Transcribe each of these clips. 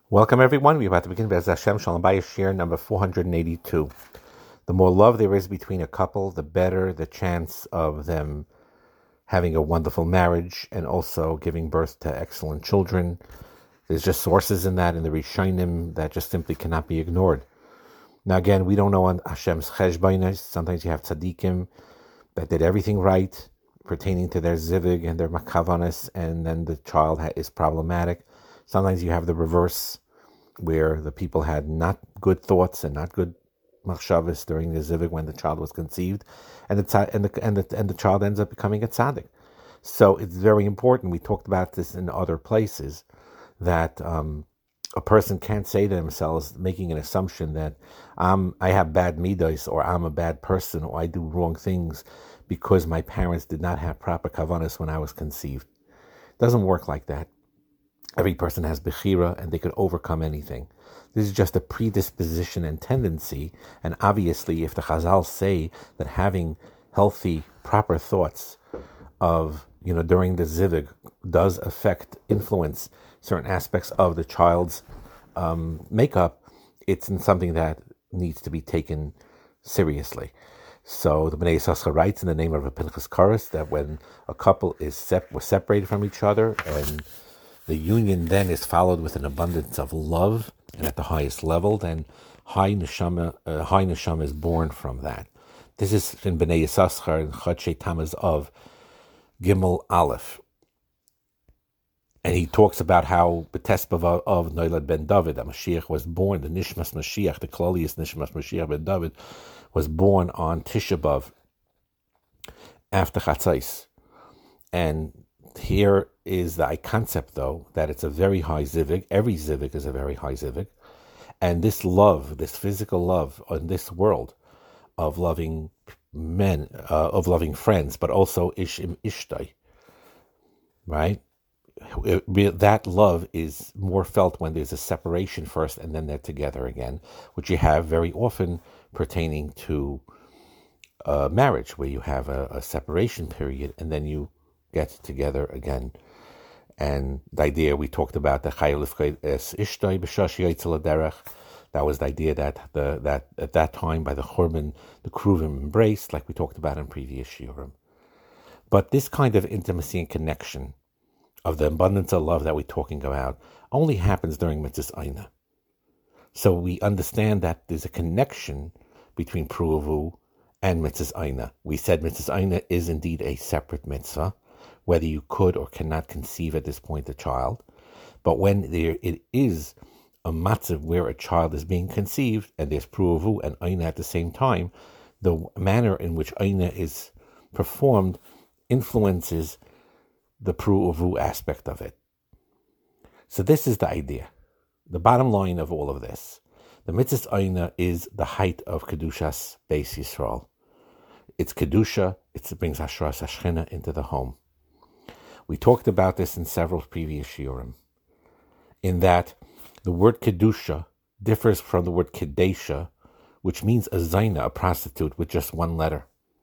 Welcome, everyone. We're about to begin Bez Hashem Shalom Bayis Shir number 482. The more love there is between a couple, the better the chance of them having a wonderful marriage and also giving birth to excellent children. There's just sources in that in the Rishonim that just simply cannot be ignored. Now, again, we don't know on Hashem's cheshbonos. Sometimes you have tzaddikim that did everything right pertaining to their zivig and their makavanas, and then the child is problematic. Sometimes you have the reverse, where the people had not good thoughts and not good machshavas during the zivig when the child was conceived, and the child ends up becoming a tzaddik. So it's very important. We talked about this in other places, that a person can't say to themselves, making an assumption that I have bad midos, or I'm a bad person, or I do wrong things because my parents did not have proper kavanas when I was conceived. It doesn't work like that. Every person has bechira, and they could overcome anything. This is just a predisposition and tendency, and obviously if the Chazal say that having healthy, proper thoughts of, during the zivig does influence certain aspects of the child's makeup, it's something that needs to be taken seriously. So the Bnei Yissaschar writes in the name of a Pinchas Koros that when a couple was separated from each other, and the union then is followed with an abundance of love, and at the highest level, then high neshama is born from that. This is in Bnei Yissaschar in Chodshe Tammuz of Gimel Aleph. And he talks about how B'tesbav of Noilad ben David, a Mashiach was born, the Nishmas Mashiach, the Klolius Nishmas Mashiach ben David, was born on Tisha B'Av after Chatzos. And here is the concept, though, that it's a very high zivig. Every zivig is a very high zivig. And this love, this physical love in this world of loving men, of loving friends, but also ishim ishtai, right? That love is more felt when there's a separation first and then they're together again, which you have very often pertaining to marriage, where you have a separation period and then you get together again. And the idea we talked about, the chayil es ishtay b'shash yotzel derech, that was the idea that that at that time by the Churban, the Kruvim embraced, like we talked about in previous shiurim. But this kind of intimacy and connection of the abundance of love that we're talking about only happens during Mitzvahs Aina. So we understand that there's a connection between Pruavu and Mitzvahs Aina. We said Mitzvahs Aina is indeed a separate mitzvah, whether you could or cannot conceive at this point a child. But when it is a matzav where a child is being conceived and there's pruavu and aina at the same time, the manner in which aina is performed influences the pruavu aspect of it. So this is the idea. The bottom line of all of this, the mitzvah aina is the height of kedushas Beis Yisrael. It's kedusha. It brings hashras hashchina into the home. We talked about this in several previous shiurim, in that the word kedusha differs from the word kedesha, which means a zaina, a prostitute, with just one letter,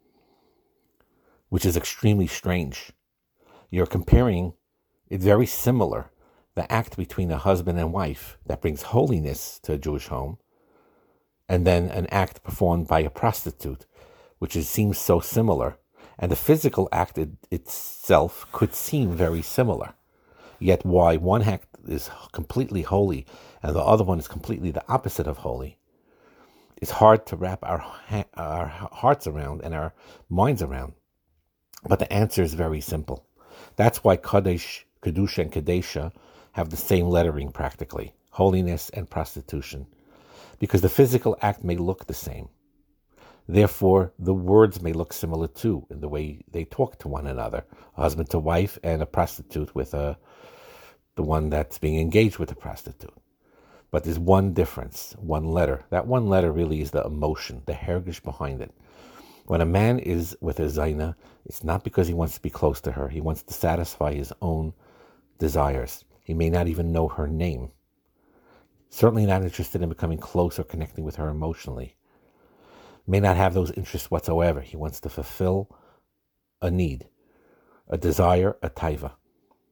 which is extremely strange. You're comparing, it's very similar, the act between a husband and wife that brings holiness to a Jewish home, and then an act performed by a prostitute, which seems so similar. And the physical act itself could seem very similar. Yet why one act is completely holy and the other one is completely the opposite of holy, it's hard to wrap our hearts around and our minds around. But the answer is very simple. That's why Kadesh, Kedusha, and Kadesha have the same lettering practically, holiness and prostitution, because the physical act may look the same. Therefore, the words may look similar too in the way they talk to one another, a husband to wife and a prostitute with the one that's being engaged with the prostitute. But there's one difference, one letter. That one letter really is the emotion, the hergish behind it. When a man is with a zaina, it's not because he wants to be close to her. He wants to satisfy his own desires. He may not even know her name. Certainly not interested in becoming close or connecting with her emotionally. May not have those interests whatsoever. He wants to fulfill a need, a desire, a taiva.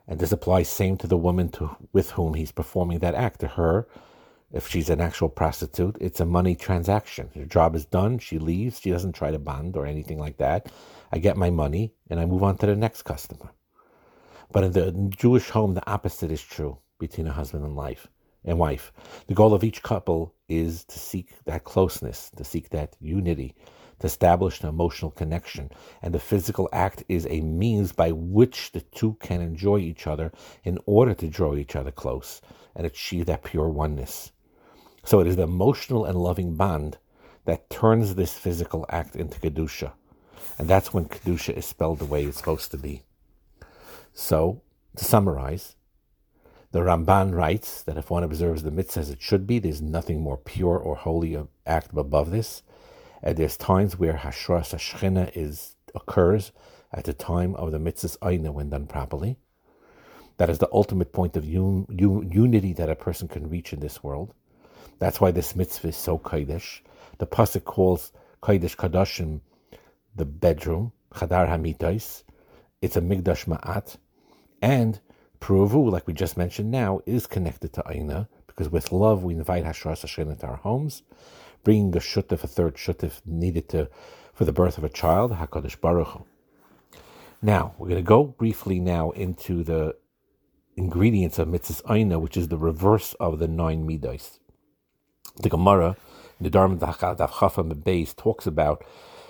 And this applies same to the woman with whom he's performing that act. To her, if she's an actual prostitute, it's a money transaction. Her job is done. She leaves. She doesn't try to bond or anything like that. I get my money and I move on to the next customer. But in the Jewish home, the opposite is true between a husband and wife. The goal of each couple is to seek that closeness, to seek that unity, to establish an emotional connection. And the physical act is a means by which the two can enjoy each other in order to draw each other close and achieve that pure oneness. So it is the emotional and loving bond that turns this physical act into Kedusha. And that's when Kedusha is spelled the way it's supposed to be. So, to summarize, the Ramban writes that if one observes the mitzvah as it should be, there's nothing more pure or holy act above this. And there's times where Hashras Hashchina occurs at the time of the mitzvah's Aina when done properly. That is the ultimate point of unity that a person can reach in this world. That's why this mitzvah is so Kodesh. The Pasuk calls Kodesh Kadashim the bedroom, Chadar HaMitais. It's a Migdash Ma'at. And Pruvu, like we just mentioned now, is connected to Aina, because with love we invite Hashras Hashem into our homes, bringing a shutef, a third shutef needed for the birth of a child, HaKadosh Baruch Hu. Now, we're going to go briefly now into the ingredients of Mitzvahs Aina, which is the reverse of the 9 Midas. The Gemara, in the Dharma Daf Chafam Beis, talks about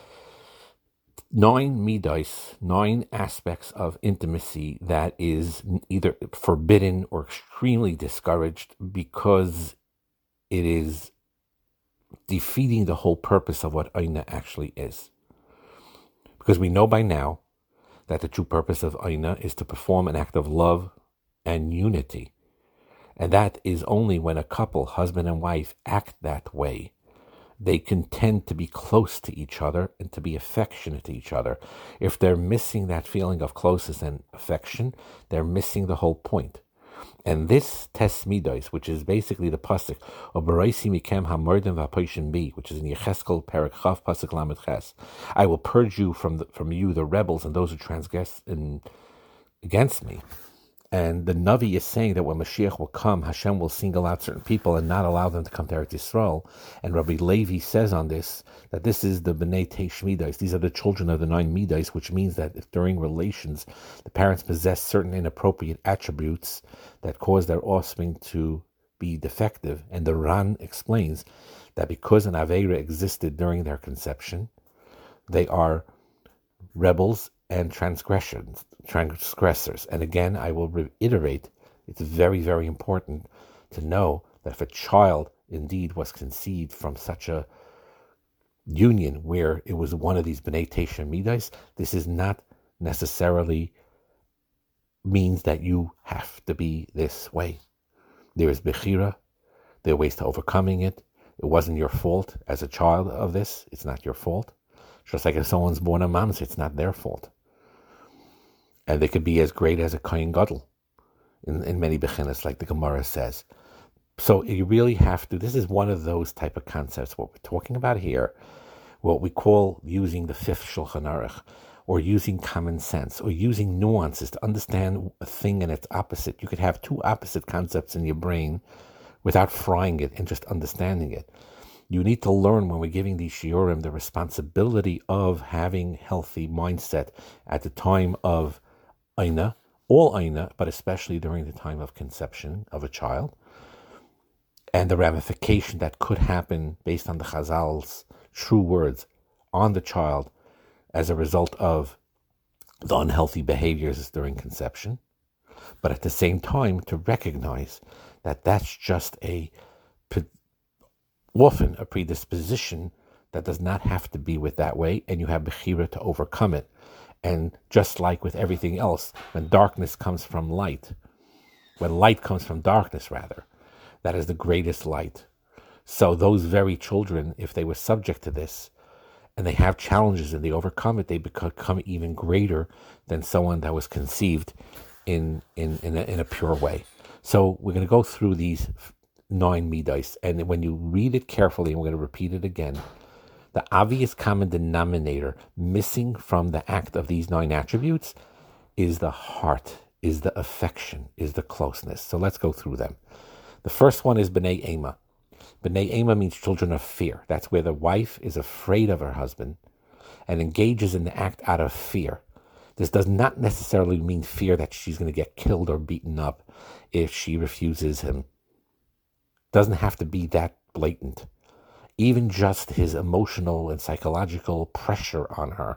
9 midas, 9 aspects of intimacy that is either forbidden or extremely discouraged because it is defeating the whole purpose of what Aina actually is. Because we know by now that the true purpose of Aina is to perform an act of love and unity. And that is only when a couple, husband and wife, act that way. They can tend to be close to each other and to be affectionate to each other. If they're missing that feeling of closeness and affection, they're missing the whole point. And this tes midos, which is basically the pasuk of Baraisi mikem hamordim v'apoishim bi, which is in Yecheskel Perek Chav pasuk Lamed Ches, I will purge you from you the rebels and those who transgress against me. And the Navi is saying that when Mashiach will come, Hashem will single out certain people and not allow them to come to Eretz Yisrael. And Rabbi Levi says on this, that this is the B'nai Teish Midas. These are the children of the 9 Midas, which means that if during relations the parents possess certain inappropriate attributes that cause their offspring to be defective. And the Ran explains that because an Aveira existed during their conception, they are rebels and transgressors. And again, I will reiterate, it's very, very important to know that if a child indeed was conceived from such a union where it was one of these B'nai Teish Midas, this is not necessarily means that you have to be this way. There is Bechira, there are ways to overcoming it. It wasn't your fault as a child of this, it's not your fault. Just like if someone's born a mamzer, it's not their fault. And they could be as great as a Kohen Gadol in many bechinas, like the Gemara says. So you really have to, this is one of those type of concepts. What we're talking about here, what we call using the 5th Shulchan Aruch, or using common sense, or using nuances to understand a thing and its opposite. You could have 2 opposite concepts in your brain without frying it and just understanding it. You need to learn when we're giving these shiurim the responsibility of having healthy mindset at the time of Aina, all Aina, but especially during the time of conception of a child, and the ramification that could happen based on the Chazal's true words on the child as a result of the unhealthy behaviors during conception, but at the same time to recognize that that's just often a predisposition that does not have to be with that way, and you have bechira to overcome it. And just like with everything else, when darkness comes from light, when light comes from darkness, rather, that is the greatest light. So those very children, if they were subject to this, and they have challenges and they overcome it, they become even greater than someone that was conceived in a pure way. So we're going to go through these 9 midas, and when you read it carefully, and we're going to repeat it again, the obvious common denominator missing from the act of these 9 attributes is the heart is the affection, is the closeness. So let's go through them. The first one is B'nai Ema. B'nai Ema means children of fear. That's where the wife is afraid of her husband and engages in the act out of fear. This does not necessarily mean fear that she's going to get killed or beaten up if she refuses him. Doesn't have to be that blatant. Even just his emotional and psychological pressure on her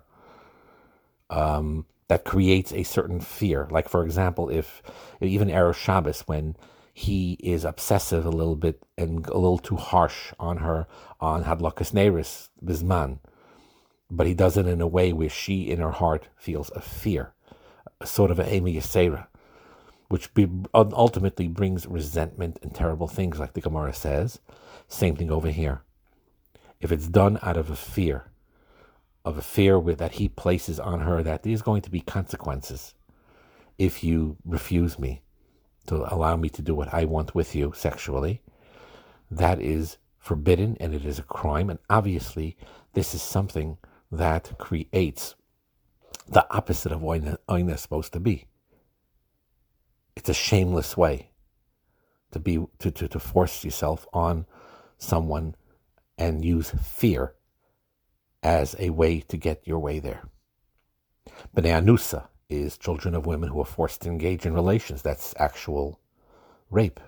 that creates a certain fear. Like, for example, if even Erev Shabbos, when he is obsessive a little bit and a little too harsh on her on Hadlakas Neiris, Bizman, but he does it in a way where she, in her heart, feels a fear, a sort of an Amy Yasera, which ultimately brings resentment and terrible things, like the Gemara says. Same thing over here. If it's done out of a fear that he places on her, that there's going to be consequences if you refuse me to allow me to do what I want with you sexually, that is forbidden and it is a crime. And obviously, this is something that creates the opposite of what Oina is supposed to be. It's a shameless way to force yourself on someone and use fear as a way to get your way there. B'nai Anusa is children of women who are forced to engage in relations. That's actual rape.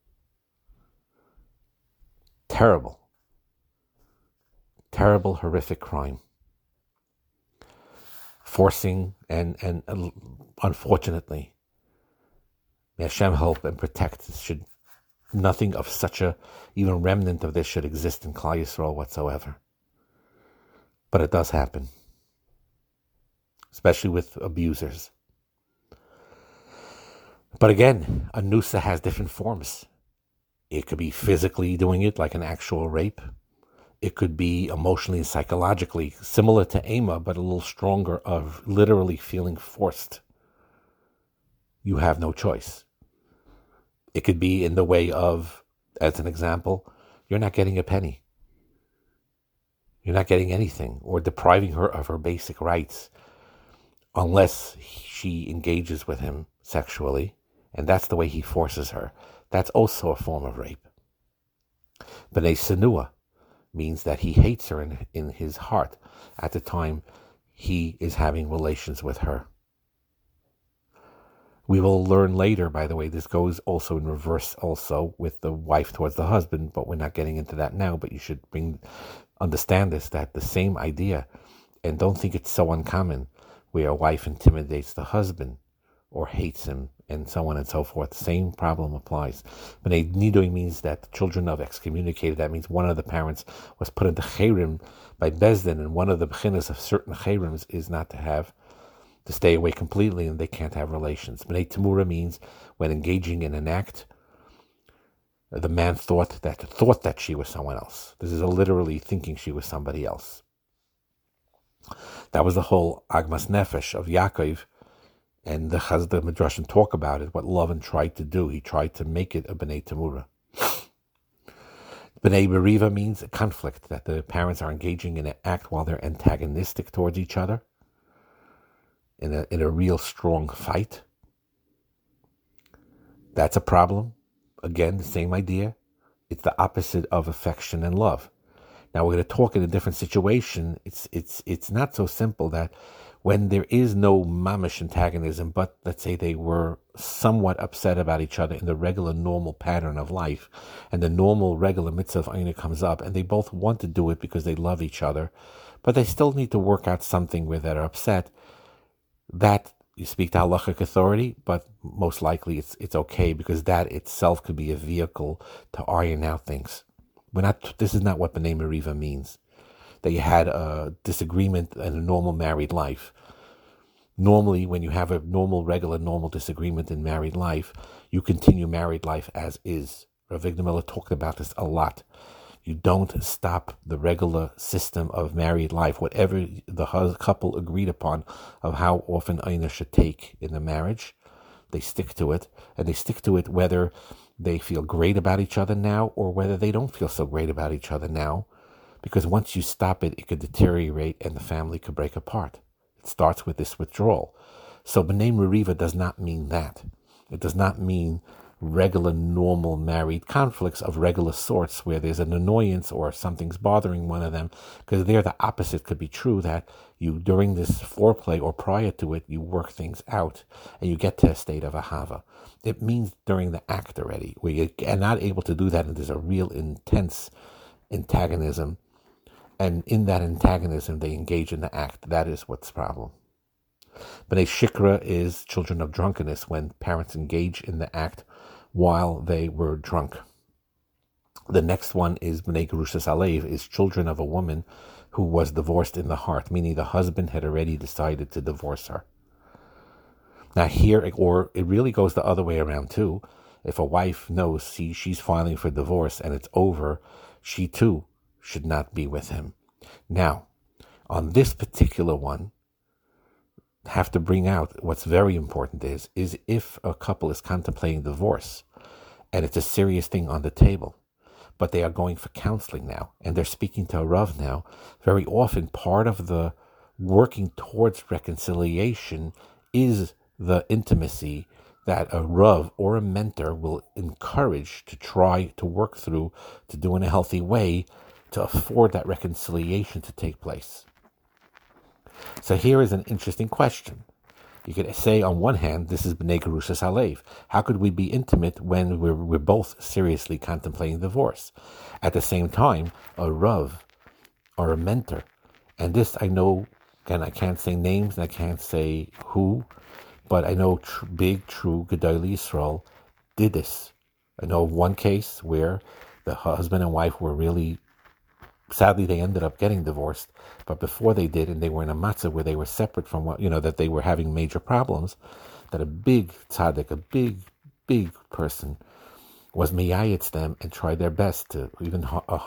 Terrible, horrific crime. Forcing and unfortunately, may Hashem help and protect. Nothing of such a, even remnant of this should exist in Klal Yisrael whatsoever. But it does happen, especially with abusers. But again, Anusa has different forms. It could be physically doing it, like an actual rape. It could be emotionally and psychologically, similar to Ema, but a little stronger, of literally feeling forced. You have no choice. It could be in the way of, as an example, you're not getting a penny. You're not getting anything, or depriving her of her basic rights unless she engages with him sexually, and that's the way he forces her. That's also a form of rape. B'nai Senua means that he hates her in his heart at the time he is having relations with her. We will learn later, by the way, this goes also in reverse also with the wife towards the husband, but we're not getting into that now, but you should understand this, that the same idea, and don't think it's so uncommon, where a wife intimidates the husband or hates him and so on and so forth. Same problem applies. B'nai Nidui means that children of excommunicated, that means one of the parents was put into Cherim by Bezdin, and one of the bechinas of certain Cherims is not to stay away completely, and they can't have relations. B'nai Tamura means when engaging in an act, the man thought that she was someone else. This is literally thinking she was somebody else. That was the whole Agmas Nefesh of Yaakov, and the Chazda Midrashim talk about it, what Lavan tried to do. He tried to make it a B'nai Tamura. B'nai Beriva means a conflict, that the parents are engaging in an act while they're antagonistic towards each other, in a real strong fight. That's a problem. Again, the same idea. It's the opposite of affection and love. Now we're going to talk in a different situation. It's not so simple that when there is no mamish antagonism, but let's say they were somewhat upset about each other in the regular normal pattern of life, and the normal regular mitzvah of Aina comes up, and they both want to do it because they love each other, but they still need to work out something where they're upset. That you speak to halachic authority, but most likely it's okay, because that itself could be a vehicle to iron out things. This is not what B'nai Meriva means, that you had a disagreement in a normal married life. Normally, when you have a normal disagreement in married life, you continue married life as is. Rav Avigdor Miller talked about this a lot. You don't stop the regular system of married life, whatever the couple agreed upon of how often Aina should take in the marriage. They stick to it, and they stick to it whether they feel great about each other now or whether they don't feel so great about each other now, because once you stop it, it could deteriorate and the family could break apart. It starts with this withdrawal. So B'nai Meriva does not mean that. It does not mean regular, normal married conflicts of regular sorts where there's an annoyance or something's bothering one of them, because there the opposite could be true, that you, during this foreplay or prior to it, you work things out and you get to a state of ahava. It means during the act already, where you are not able to do that and there's a real intense antagonism, and in that antagonism they engage in the act. That is what's the problem. B'nai Shikra is children of drunkenness, when parents engage in the act while they were drunk. The next one is B'nai Gerushas Alev, is children of a woman who was divorced in the heart, meaning the husband had already decided to divorce her. Now here, or it really goes the other way around too. If a wife knows she's filing for divorce and it's over, she too should not be with him. Now, on this particular one, have to bring out what's very important is if a couple is contemplating divorce and it's a serious thing on the table, but they are going for counseling now and they're speaking to a Rav now, very often part of the working towards reconciliation is the intimacy that a Rav or a mentor will encourage to try to work through, to do in a healthy way, to afford that reconciliation to take place. So here is an interesting question. You could say, on one hand, this is B'nai Gerushas Alev. How could we be intimate when we're both seriously contemplating divorce? At the same time, a Rav or a mentor, and this I know, again, I can't say names and I can't say who, but I know big, true Gedolei Yisrael did this. I know of one case where the husband and wife were really, sadly, they ended up getting divorced. But before they did, and they were in a matzah where they were separate from that they were having major problems, that a big tzaddik, a big person, was miyayitz them and tried their best to even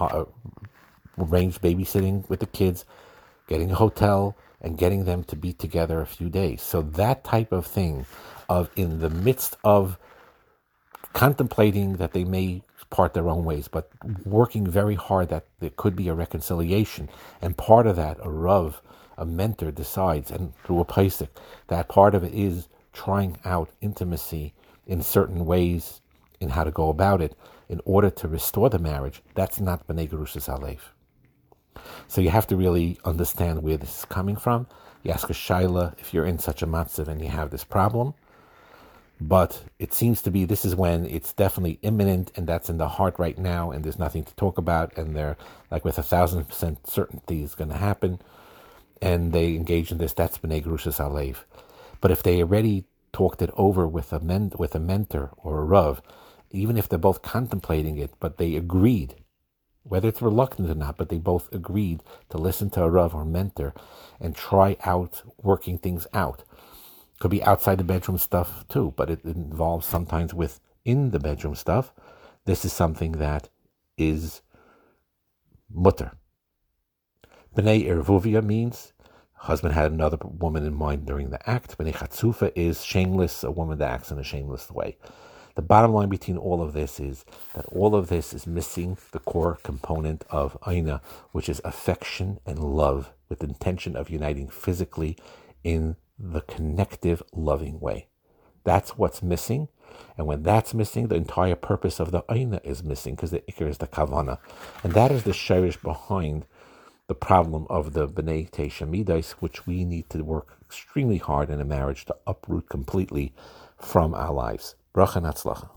arrange babysitting with the kids, getting a hotel, and getting them to be together a few days. So that type of thing, of in the midst of contemplating that they may part their own ways, but working very hard that there could be a reconciliation. And part of that, a Rav, a mentor, decides, and through a Pesach, that part of it is trying out intimacy in certain ways in how to go about it in order to restore the marriage. That's not B'nai Gerushas Alev. So you have to really understand where this is coming from. You ask a shaila if you're in such a matzav and you have this problem. But it seems to be this is when it's definitely imminent, and that's in the heart right now, and there's nothing to talk about, and they're like with 1,000% certainty it's going to happen, and they engage in this. That's B'nai Gerushas Alev. But if they already talked it over with a mentor or a Rav, even if they're both contemplating it, but they agreed, whether it's reluctant or not, but they both agreed to listen to a Rav or mentor and try out working things out. Could be outside the bedroom stuff too, but it involves sometimes within the bedroom stuff. This is something that is mutter. B'nai Ervuvia means husband had another woman in mind during the act. B'nai Chatzufa is shameless, a woman that acts in a shameless way. The bottom line between all of this is that all of this is missing the core component of Aina, which is affection and love, with the intention of uniting physically in the connective, loving way. That's what's missing. And when that's missing, the entire purpose of the Aina is missing, because the Iker is the Kavana. And that is the shirish behind the problem of the B'nai Teisha Midas, which we need to work extremely hard in a marriage to uproot completely from our lives. Bracha and Hatzlacha.